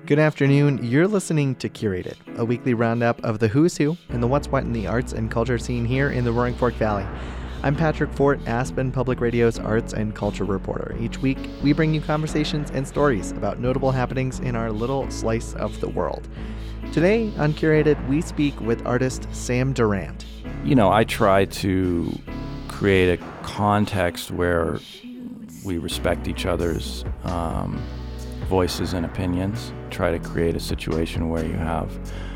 Good afternoon. You're listening to Curated, a weekly roundup of the who's who and the what's what in the arts and culture scene here in the Roaring Fork Valley. I'm Patrick Fort, Aspen Public Radio's arts and culture reporter. Each week, we bring you conversations and stories about notable happenings in our little slice of the world. Today on Curated, we speak with artist Sam Durant. You know, I try to create a context where we respect each other's voices and opinions. Try to create a situation where you have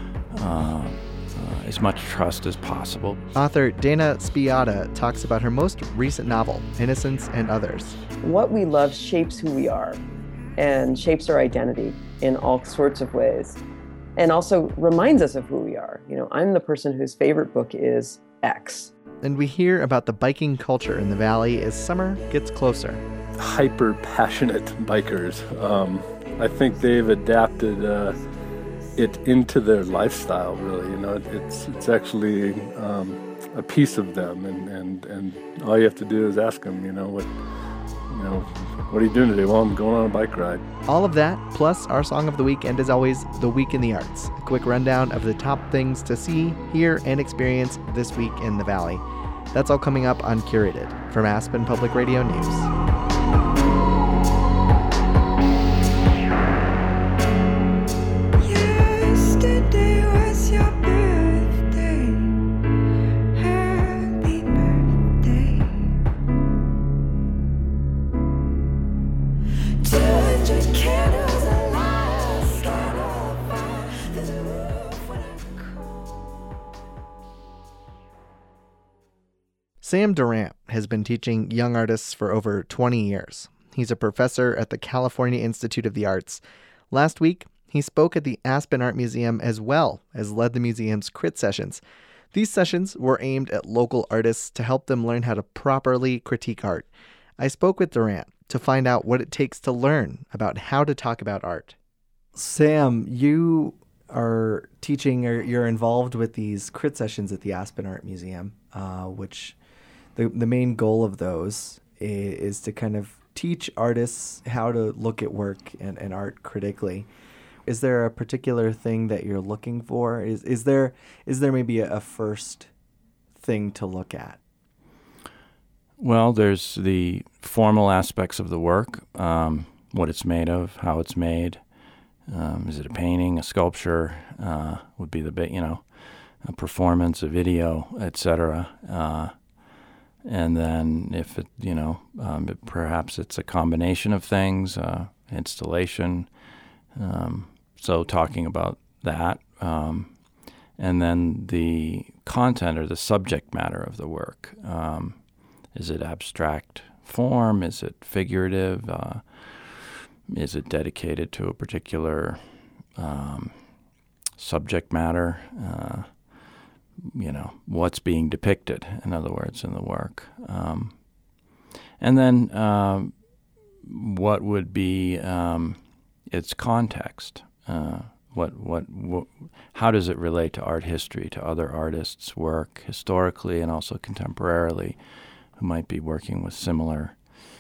as much trust as possible. Author Dana Spiotta talks about her most recent novel, Innocence and Others. What we love shapes who we are and shapes our identity in all sorts of ways, and also reminds us of who we are. You know, I'm the person whose favorite book is X. And we hear about the biking culture in the valley as summer gets closer. Hyper passionate bikers. I think they've adapted it into their lifestyle. Really, you know, it's actually a piece of them, and all you have to do is ask them. What are you doing today? Well, I'm going on a bike ride. All of that, plus our song of the week, and as always, the week in the arts. A quick rundown of the top things to see, hear, and experience this week in the valley. That's all coming up on Curated from Aspen Public Radio News. Sam Durant has been teaching young artists for over 20 years. He's a professor at the California Institute of the Arts. Last week, he spoke at the Aspen Art Museum as well as led the museum's crit sessions. These sessions were aimed at local artists to help them learn how to properly critique art. I spoke with Durant to find out what it takes to learn about how to talk about art. Sam, you are teaching, or you're involved with these crit sessions at the Aspen Art Museum, which the main goal of those is to kind of teach artists how to look at work and art critically. Is there a particular thing that you're looking for? Is there maybe a first thing to look at? Well, there's the formal aspects of the work, what it's made of, how it's made. Is it a painting, a sculpture? Would be the bit, a performance, a video, etc. And then if it, perhaps it's a combination of things, installation. So talking about that. And then the content or the subject matter of the work. Is it abstract form? Is it figurative? Is it dedicated to a particular subject matter? What's being depicted, in other words, in the work. And then what would be its context? How does it relate to art history, to other artists' work historically and also contemporarily who might be working with similar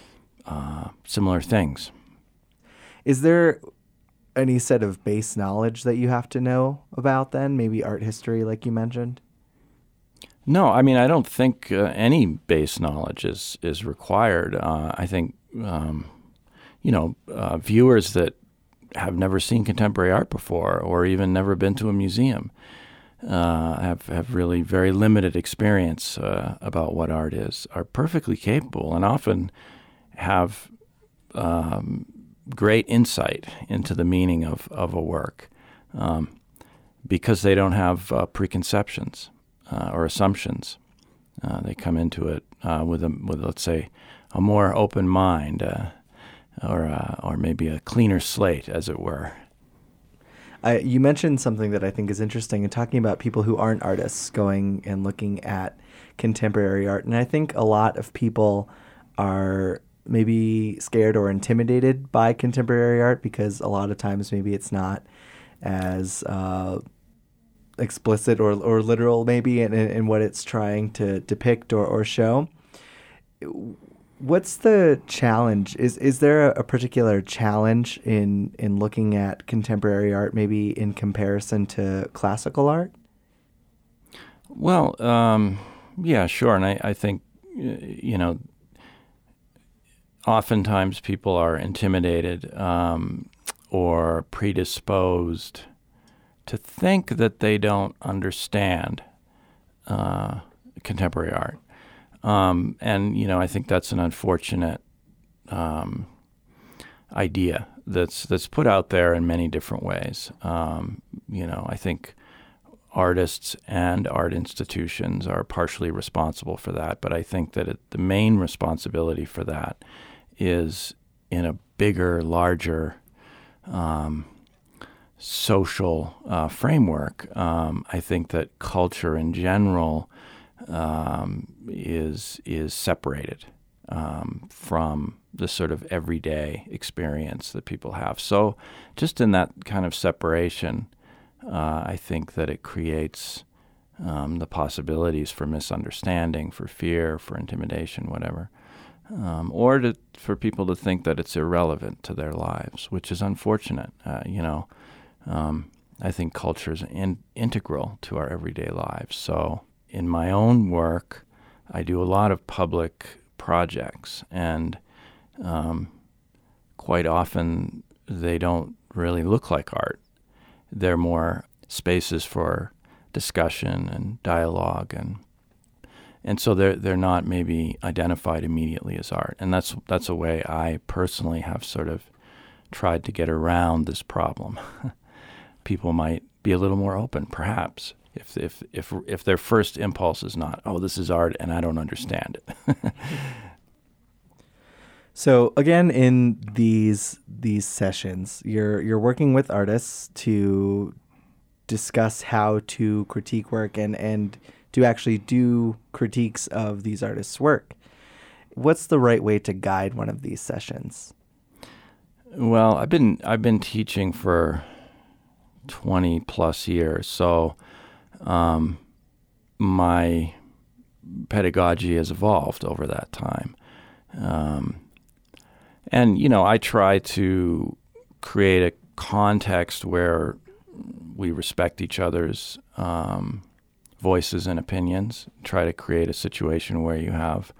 things? Is there any set of base knowledge that you have to know about then? Maybe art history, like you mentioned? No, I mean, I don't think any base knowledge is required. I think, viewers that have never seen contemporary art before or even never been to a museum have really very limited experience about what art is, are perfectly capable and often have great insight into the meaning of a work because they don't have preconceptions or assumptions. They come into it with let's say a more open mind or maybe a cleaner slate, as it were. You mentioned something that I think is interesting in talking about people who aren't artists going and looking at contemporary art. And I think a lot of people are maybe scared or intimidated by contemporary art because a lot of times maybe it's not as explicit or literal maybe in what it's trying to depict or show. What's the challenge? Is there a particular challenge in looking at contemporary art, maybe in comparison to classical art? Well, yeah, sure. And I think, oftentimes people are intimidated or predisposed to think that they don't understand contemporary art. And I think that's an unfortunate idea that's put out there in many different ways. I think artists and art institutions are partially responsible for that, but I think that the main responsibility for that is in a bigger, larger social framework. I think that culture in general is separated from the sort of everyday experience that people have. So just in that kind of separation, I think that it creates the possibilities for misunderstanding, for fear, for intimidation, whatever, or for people to think that it's irrelevant to their lives, which is unfortunate. I think culture is integral to our everyday lives. So in my own work, I do a lot of public projects, and quite often they don't really look like art. They're more spaces for discussion and dialogue, and so they're not maybe identified immediately as art. And that's a way I personally have sort of tried to get around this problem. People might be a little more open, perhaps, if their first impulse is not, oh, this is art and I don't understand it. So again, in these sessions, you're working with artists to discuss how to critique work and to actually do critiques of these artists' work. What's the right way to guide one of these sessions? Well, I've been teaching for 20 plus years, so my pedagogy has evolved over that time. And, I try to create a context where we respect each other's voices and opinions, try to create a situation where you have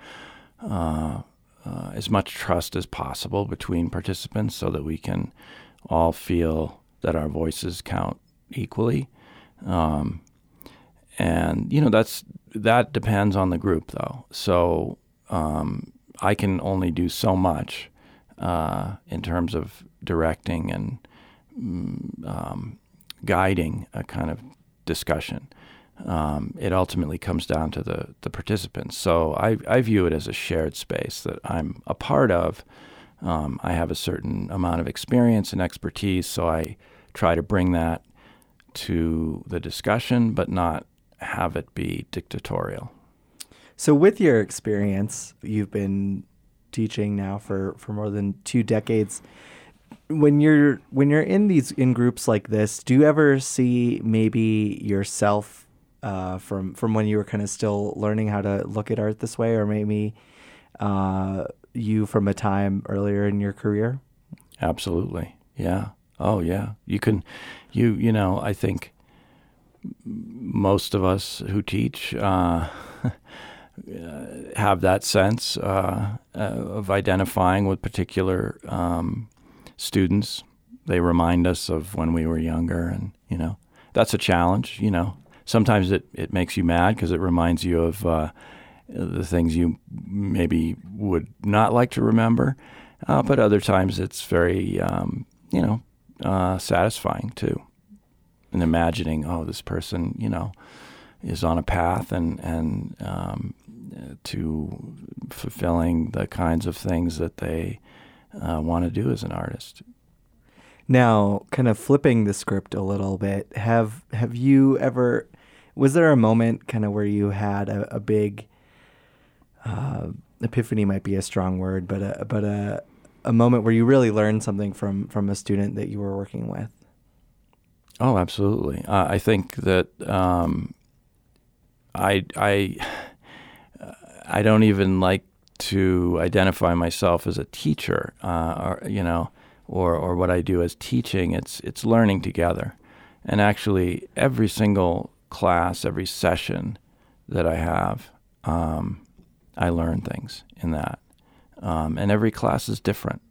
as much trust as possible between participants so that we can all feel that our voices count equally. And, that depends on the group, though. So I can only do so much in terms of directing and guiding a kind of discussion. It ultimately comes down to the participants. So I view it as a shared space that I'm a part of. I have a certain amount of experience and expertise, so I try to bring that to the discussion, but not have it be dictatorial. So with your experience, you've been teaching now for more than 2 decades. When you're in groups like this, do you ever see maybe yourself from when you were kind of still learning how to look at art this way, or maybe you from a time earlier in your career? Absolutely. Yeah. Oh, yeah. You can, I think most of us who teach have that sense of identifying with particular students. They remind us of when we were younger, and, that's a challenge. Sometimes it makes you mad because it reminds you of the things you maybe would not like to remember. But other times it's very, satisfying too. And imagining, oh, this person, is on a path and to fulfilling the kinds of things that they want to do as an artist. Now, kind of flipping the script a little bit, have you ever, was there a moment kind of where you had a big, epiphany might be a strong word, but a moment where you really learned something from a student that you were working with? Oh, absolutely. I think that I don't even like to identify myself as a teacher, or what I do as teaching. It's learning together, and actually every single class, every session that I have, I learn things in that, and every class is different.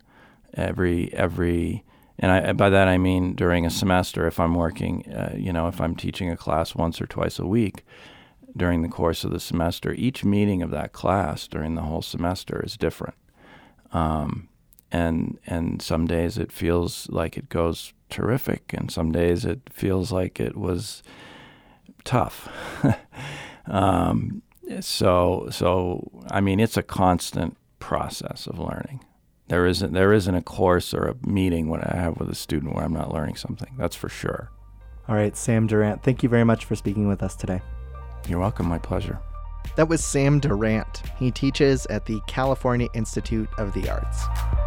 By that I mean during a semester, if I'm working, if I'm teaching a class once or twice a week during the course of the semester, each meeting of that class during the whole semester is different. And some days it feels like it goes terrific, and some days it feels like it was tough. So I mean, it's a constant process of learning. There isn't a course or a meeting when I have with a student where I'm not learning something. That's for sure. All right, Sam Durant, thank you very much for speaking with us today. You're welcome. My pleasure. That was Sam Durant. He teaches at the California Institute of the Arts.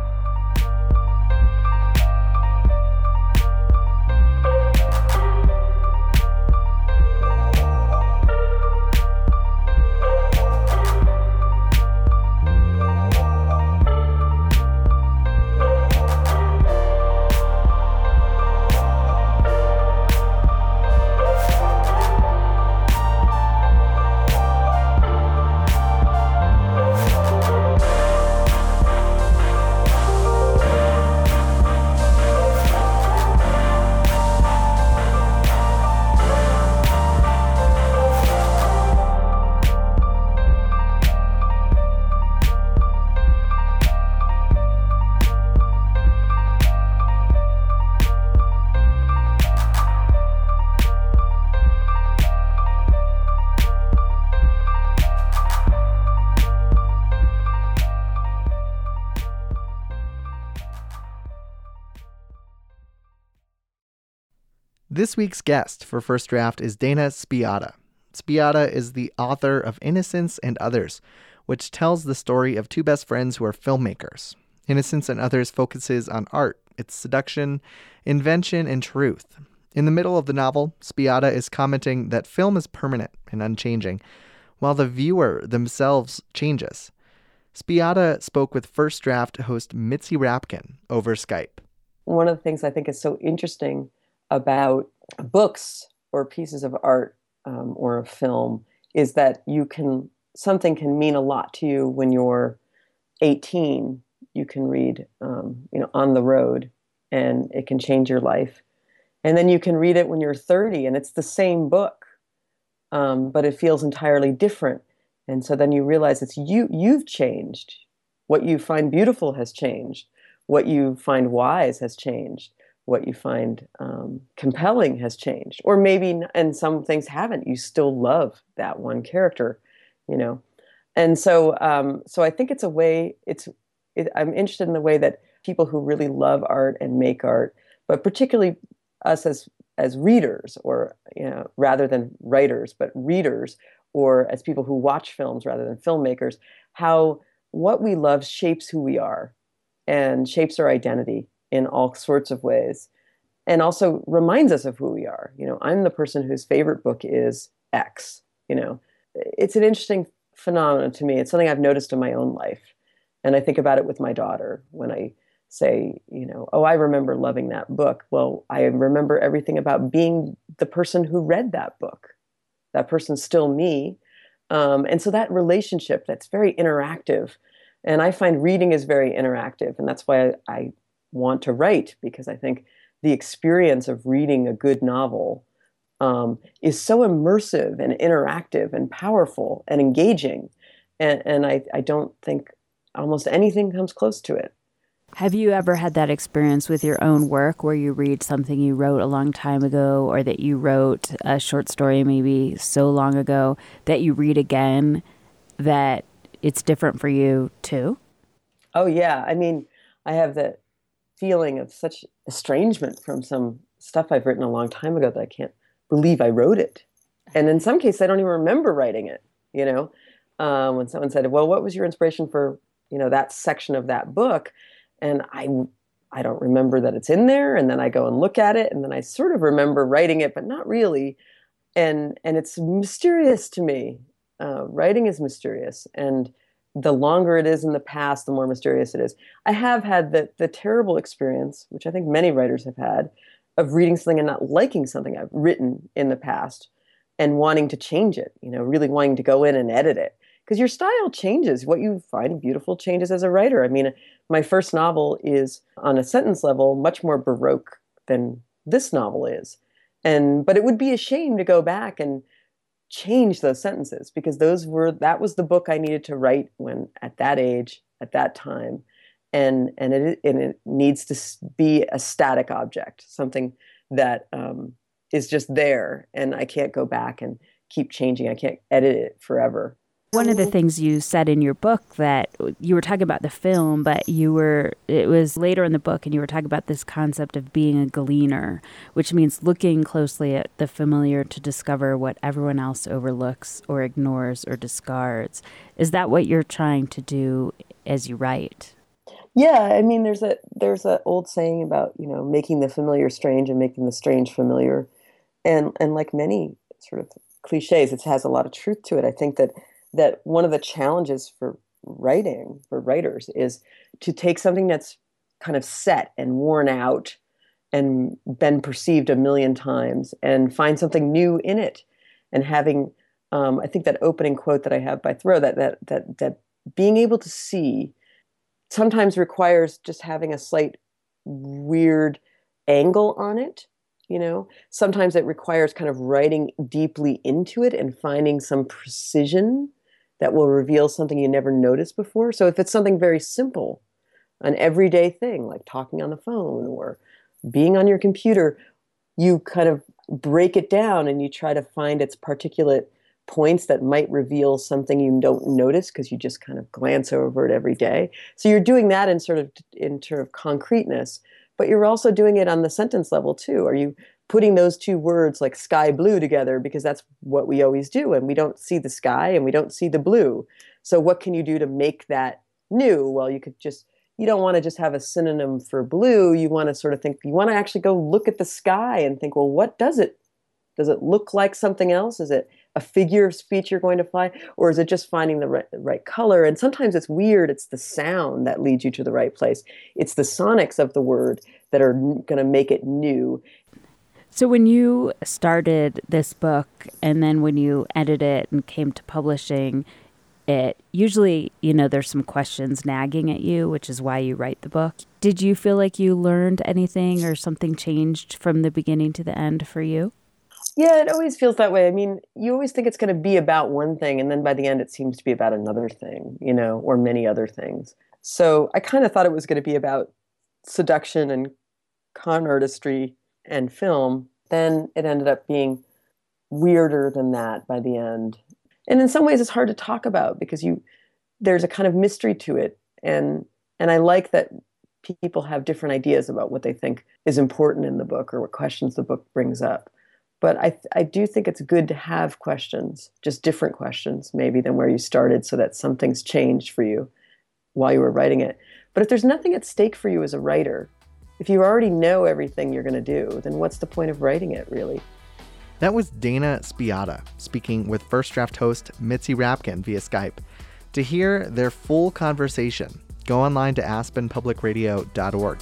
This week's guest for First Draft is Dana Spiotta. Spiotta is the author of Innocence and Others, which tells the story of two best friends who are filmmakers. Innocence and Others focuses on art, its seduction, invention, and truth. In the middle of the novel, Spiotta is commenting that film is permanent and unchanging, while the viewer themselves changes. Spiotta spoke with First Draft host Mitzi Rapkin over Skype. One of the things I think is so interesting about books or pieces of art or a film is that something can mean a lot to you when you're 18. You can read, On the Road, and it can change your life. And then you can read it when you're 30, and it's the same book, but it feels entirely different. And so then you realize it's you've changed. What you find beautiful has changed. What you find wise has changed. What you find compelling has changed. Or maybe, and some things haven't. You still love that one character, And so I think it's a way, I'm interested in the way that people who really love art and make art, but particularly us as readers, or rather than writers, but readers, or as people who watch films rather than filmmakers, how what we love shapes who we are and shapes our identity in all sorts of ways, and also reminds us of who we are. I'm the person whose favorite book is X. It's an interesting phenomenon to me. It's something I've noticed in my own life. And I think about it with my daughter when I say, I remember loving that book. Well, I remember everything about being the person who read that book. That person's still me. And so that relationship, that's very interactive. And I find reading is very interactive. And that's why I want to write, because I think the experience of reading a good novel is so immersive and interactive and powerful and engaging. And I don't think almost anything comes close to it. Have you ever had that experience with your own work where you read something you wrote a long time ago, or that you wrote a short story maybe so long ago that you read again, that it's different for you too? Oh, yeah. I mean, I have that feeling of such estrangement from some stuff I've written a long time ago that I can't believe I wrote it. And in some cases, I don't even remember writing it, when someone said, well, what was your inspiration for, that section of that book? And I don't remember that it's in there. And then I go and look at it, and then I sort of remember writing it, but not really. And it's mysterious to me. Writing is mysterious. And the longer it is in the past, the more mysterious it is. I have had the terrible experience, which I think many writers have had, of reading something and not liking something I've written in the past and wanting to change it, really wanting to go in and edit it. Because your style changes. What you find beautiful changes as a writer. I mean, my first novel is, on a sentence level, much more Baroque than this novel is. But it would be a shame to go back and change those sentences, because that was the book I needed to write when, at that age, at that time. And it needs to be a static object, something that is just there, and I can't go back and keep changing. I can't edit it forever. One of the things you said in your book, that you were talking about the film, but it was later in the book, and you were talking about this concept of being a gleaner, which means looking closely at the familiar to discover what everyone else overlooks or ignores or discards. Is that what you're trying to do as you write? Yeah, I mean, there's a old saying about, making the familiar strange and making the strange familiar. And like many sort of cliches, it has a lot of truth to it. I think that one of the challenges for writers, is to take something that's kind of set and worn out and been perceived a million times and find something new in it. And having, I think that opening quote that I have by Thoreau, that being able to see sometimes requires just having a slight weird angle on it. Sometimes it requires kind of writing deeply into it and finding some precision that will reveal something you never noticed before. So if it's something very simple, an everyday thing like talking on the phone or being on your computer, you kind of break it down and you try to find its particulate points that might reveal something you don't notice because you just kind of glance over it every day. So you're doing that in sort of concreteness, but you're also doing it on the sentence level too. Are you putting those two words like sky blue together, because that's what we always do, and we don't see the sky and we don't see the blue. So what can you do to make that new? Well, you don't want to just have a synonym for blue. You want to sort of think, you want to actually go look at the sky and think, well, what does it look like something else? Is it a figure of speech you're going to fly? Or is it just finding the right color? And sometimes it's weird. It's the sound that leads you to the right place. It's the sonics of the word that are going to make it new. So when you started this book and then when you edited it and came to publishing it, usually, there's some questions nagging at you, which is why you write the book. Did you feel like you learned anything or something changed from the beginning to the end for you? Yeah, it always feels that way. I mean, you always think it's going to be about one thing, and then by the end it seems to be about another thing, or many other things. So I kind of thought it was going to be about seduction and con artistry and film. Then it ended up being weirder than that by the end. And in some ways it's hard to talk about because there's a kind of mystery to it. And I like that people have different ideas about what they think is important in the book or what questions the book brings up. But I do think it's good to have questions, just different questions maybe than where you started, so that something's changed for you while you were writing it. But if there's nothing at stake for you as a writer, if you already know everything you're going to do, then what's the point of writing it, really? That was Dana Spiotta speaking with First Draft host Mitzi Rapkin via Skype. To hear their full conversation, go online to aspenpublicradio.org.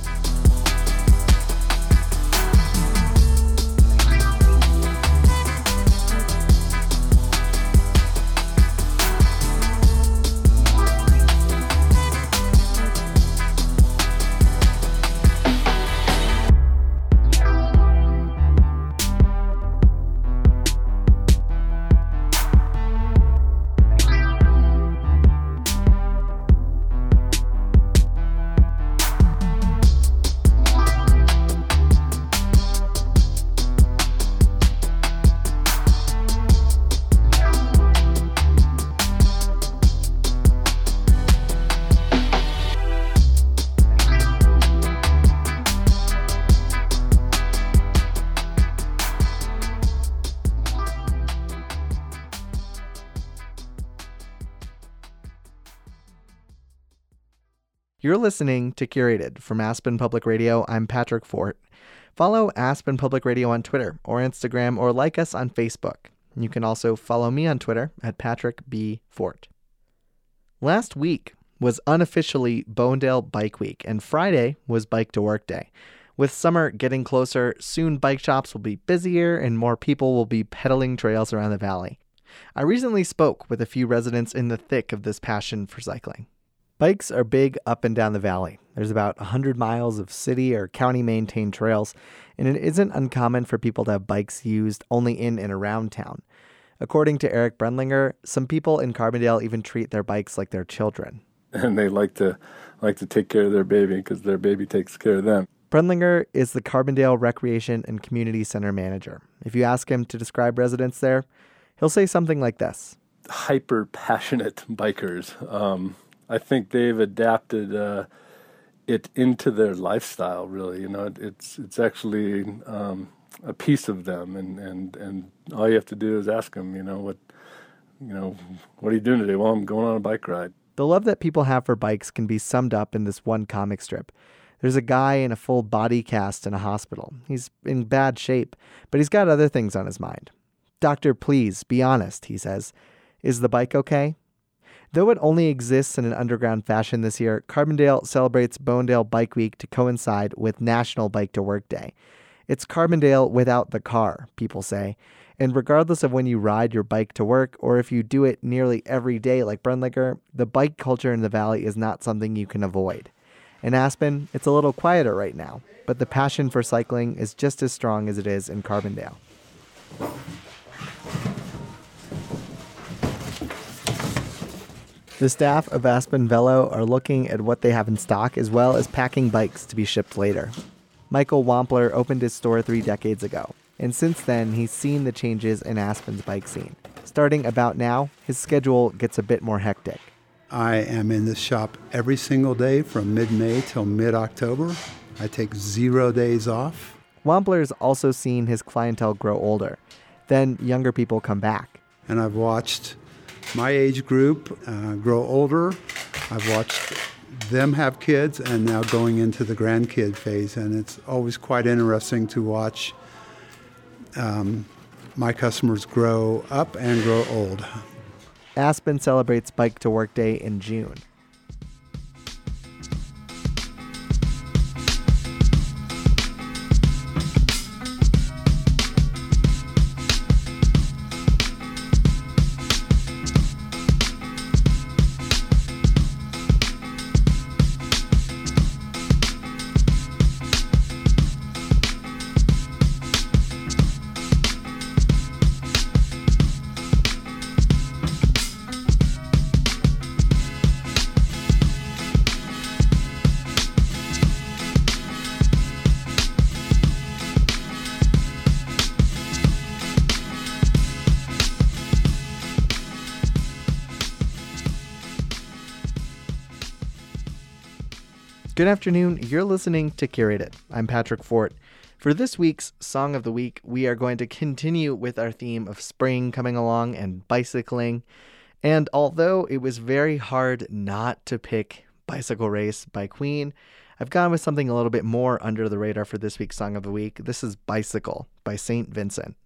You're listening to Curated from Aspen Public Radio. I'm Patrick Fort. Follow Aspen Public Radio on Twitter or Instagram, or like us on Facebook. You can also follow me on Twitter at Patrick B. Fort. Last week was unofficially Bonedale Bike Week, and Friday was Bike to Work Day. With summer getting closer, soon bike shops will be busier and more people will be pedaling trails around the valley. I recently spoke with a few residents in the thick of this passion for cycling. Bikes are big up and down the valley. There's about 100 miles of city or county-maintained trails, and it isn't uncommon for people to have bikes used only in and around town. According to Eric Brendlinger, some people in Carbondale even treat their bikes like their children. And they like to take care of their baby because their baby takes care of them. Brendlinger is the Carbondale Recreation and Community Center manager. If you ask him to describe residents there, he'll say something like this. Hyper-passionate bikers. I think they've adapted it into their lifestyle, really. You know, it's actually a piece of them, and all you have to do is ask them, what are you doing today? Well, I'm going on a bike ride. The love that people have for bikes can be summed up in this one comic strip. There's a guy in a full body cast in a hospital. He's in bad shape, but he's got other things on his mind. "Doctor, please, be honest," he says. "Is the bike okay?" Though it only exists in an underground fashion this year, Carbondale celebrates Bonedale Bike Week to coincide with National Bike to Work Day. It's Carbondale without the car, people say. And regardless of when you ride your bike to work or if you do it nearly every day like Brendlinger, the bike culture in the valley is not something you can avoid. In Aspen, it's a little quieter right now, but the passion for cycling is just as strong as it is in Carbondale. The staff of Aspen Velo are looking at what they have in stock as well as packing bikes to be shipped later. Michael Wampler opened his store 3 decades ago, and since then he's seen the changes in Aspen's bike scene. Starting about now, his schedule gets a bit more hectic. I am in this shop every single day from mid-May till mid-October. I take 0 days off. Wampler's also seen his clientele grow older. Then younger people come back. And I've watched my age group grow older. I've watched them have kids and now going into the grandkid phase. And it's always quite interesting to watch my customers grow up and grow old. Aspen celebrates Bike to Work Day in June. Good afternoon. You're listening to Curated. I'm Patrick Fort. For this week's Song of the Week, we are going to continue with our theme of spring coming along and bicycling. And although it was very hard not to pick Bicycle Race by Queen, I've gone with something a little bit more under the radar for this week's Song of the Week. This is Bicycle by St. Vincent.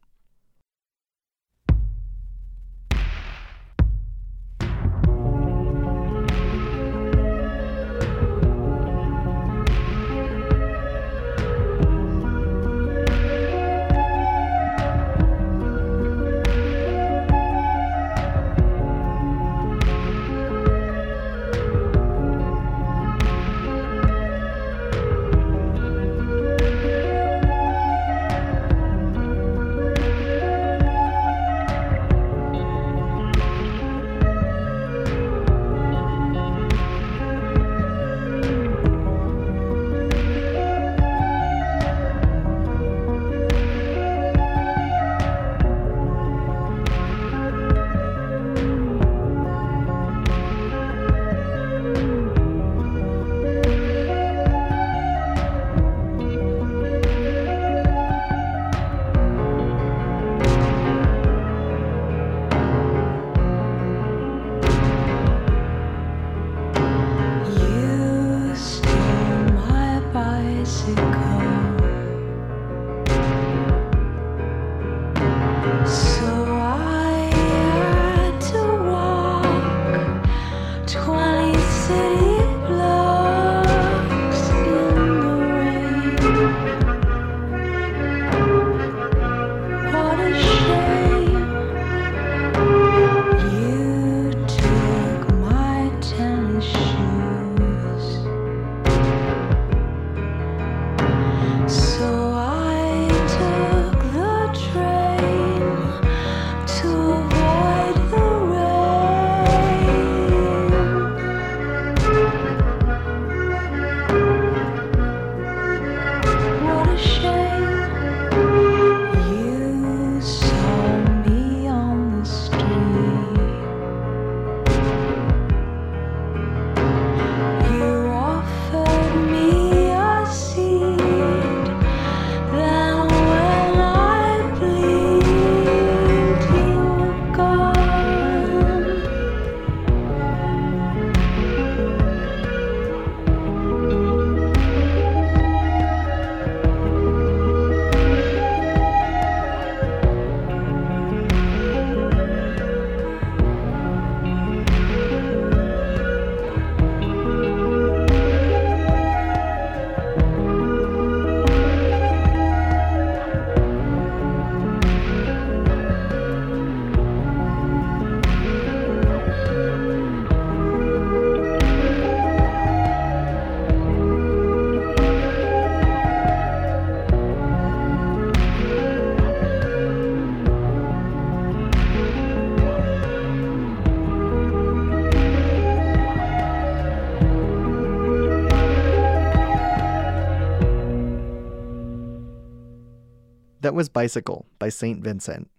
That was Bicycle by St. Vincent.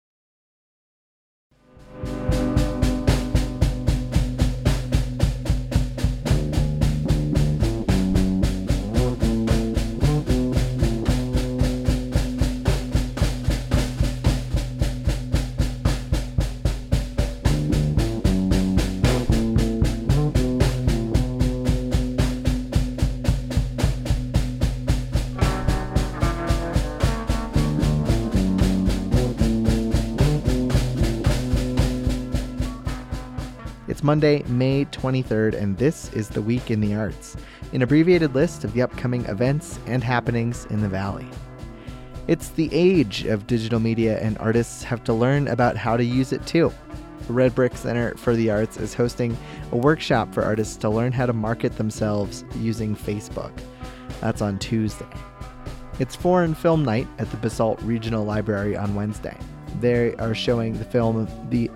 It's Monday, May 23rd, and this is the Week in the Arts, an abbreviated list of the upcoming events and happenings in the Valley. It's the age of digital media, and artists have to learn about how to use it too. The Red Brick Center for the Arts is hosting a workshop for artists to learn how to market themselves using Facebook. That's on Tuesday. It's Foreign Film Night at the Basalt Regional Library on Wednesday. They are showing the film The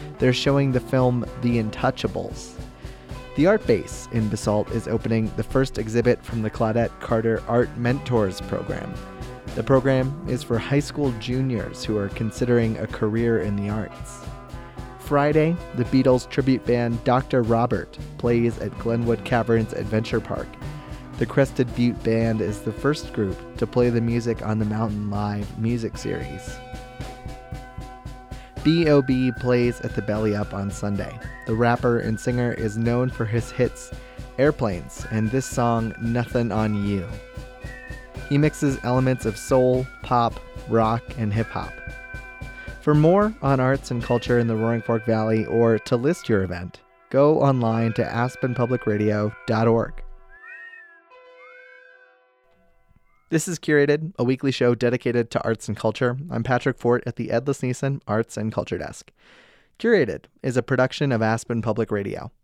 Untouchables. The Art Base in Basalt is opening the first exhibit from the Claudette Carter Art Mentors program. The program is for high school juniors who are considering a career in the arts. Friday, the Beatles tribute band Dr. Robert plays at Glenwood Caverns Adventure Park. The Crested Butte Band is the first group to play the music on the Mountain Live music series. B.O.B. plays at the Belly Up on Sunday. The rapper and singer is known for his hits Airplanes and this song Nothin' on You. He mixes elements of soul, pop, rock, and hip-hop. For more on arts and culture in the Roaring Fork Valley or to list your event, go online to aspenpublicradio.org. This is Curated, a weekly show dedicated to arts and culture. I'm Patrick Fort at the Ed Lesniason Arts and Culture Desk. Curated is a production of Aspen Public Radio.